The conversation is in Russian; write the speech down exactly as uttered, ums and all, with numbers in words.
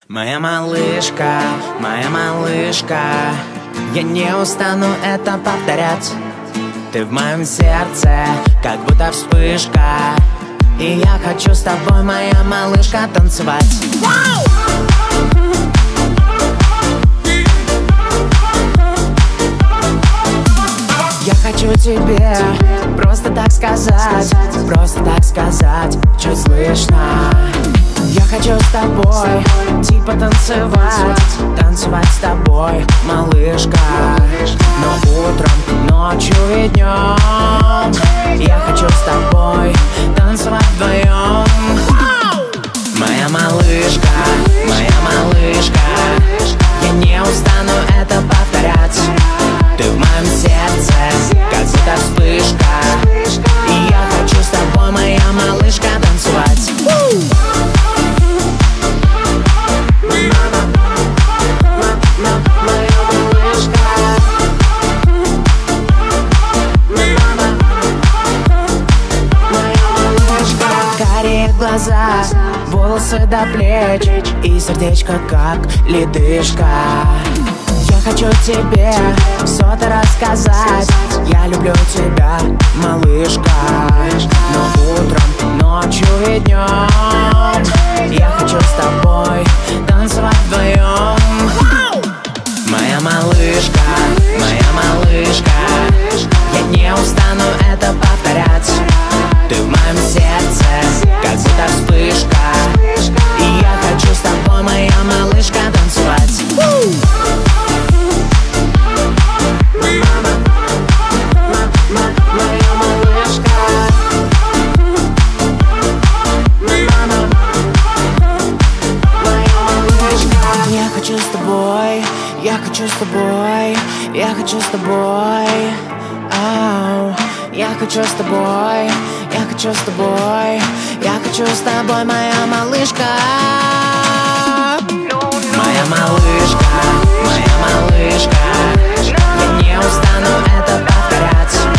Моя малышка, моя малышка, я не устану это повторять. Ты в моем сердце, как будто вспышка, и я хочу с тобой, моя малышка, танцевать. Я хочу тебе просто так сказать, просто так сказать, чуть слышно. Я хочу с тобой, типа танцевать, танцевать с тобой, малышка. Но утром, ночью и днем я хочу с тобой танцевать вдвоем. Моя малышка, моя малышка, я не устану это повторять. Ты в моем сердце, как будто вспышка, и я хочу с тобой, моя малышка, танцевать. Карие глаза, волосы до плеч, и сердечко как ледышка. Я хочу тебе все-то рассказать. Я люблю тебя, малышка. Но утром, ночью и днем я хочу с тобой танцевать вдвоем. Моя малышка, моя малышка, я не устану это повторять. Ты в моем сердце, как будто вспышка, и я хочу с тобой, моя малышка, танцевать. Я хочу с тобой, я хочу с тобой, я хочу с тобой. Ау. Я хочу с тобой, я хочу с тобой, я хочу с тобой, моя малышка. Моя малышка, моя малышка, я не устану это повторять.